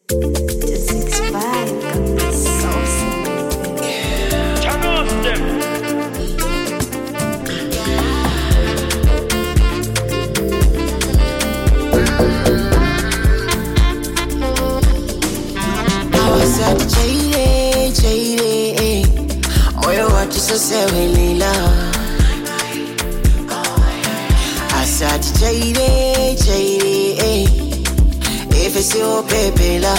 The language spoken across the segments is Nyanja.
Just expired, got me saucy. Turn off them. Awasati chaire moyo watu sosewelila asati chaire efesio pepela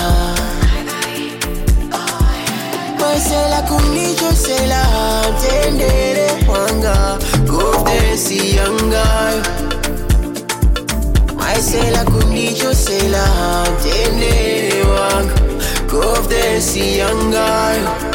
Marcela kunicho sela tendere wanga gofdesi yanga Marcela kunicho sela tendere wanga gofdesi yanga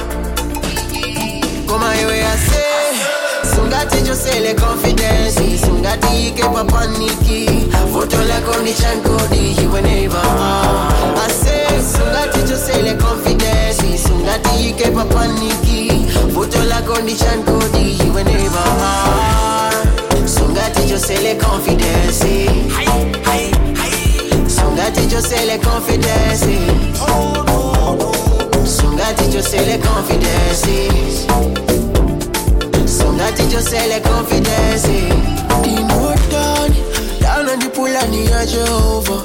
Koma iwe ase Sungati josele confidence Sungati ike papaniki Foto lako ni chankodi Iwe neighbor Ase Sungati josele confidence Sungati ike papaniki Foto lako ni chankodi Iwe neighbor Sungati josele confidence Sungati josele confidence Sungati josele confidence Sungati josele confidence Dinotani Down on the pool and the Jehovah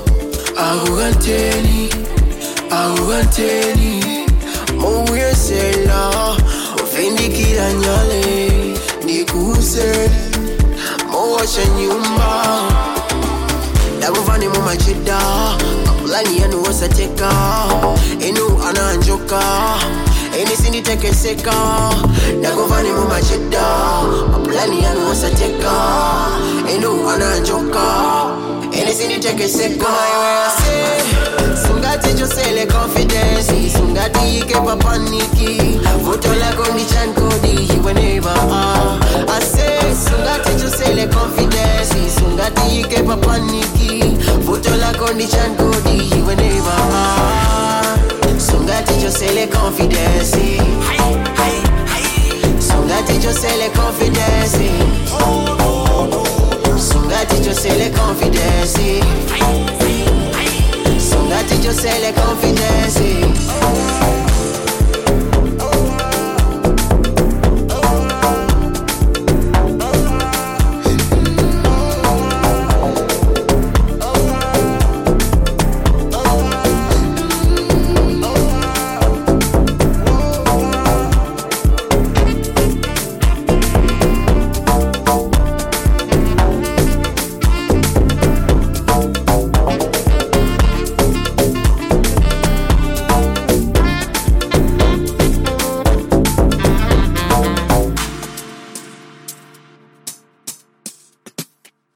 Aruganteni Mouye sela Ofendi kila nyale Nikuse Mowasha nyumba Daguvani mumachida Kapulani yanu wasateka Enu ananjoka Eni sindi teke seka Daguvani mumachida Kapulani yanu wasateka Enu ananjoka Eni sindi teke seka Sungati josele confidence Sungati ike papaniki Voto lako ni chankodi Iwe neighbor Ase Sungati josele confidence Sungati ike papaniki Voto lako ni chankodi Iwe neighbor Sungati josele confidence Sungati josele confidence Sungati josele confidence Sungati josele confidence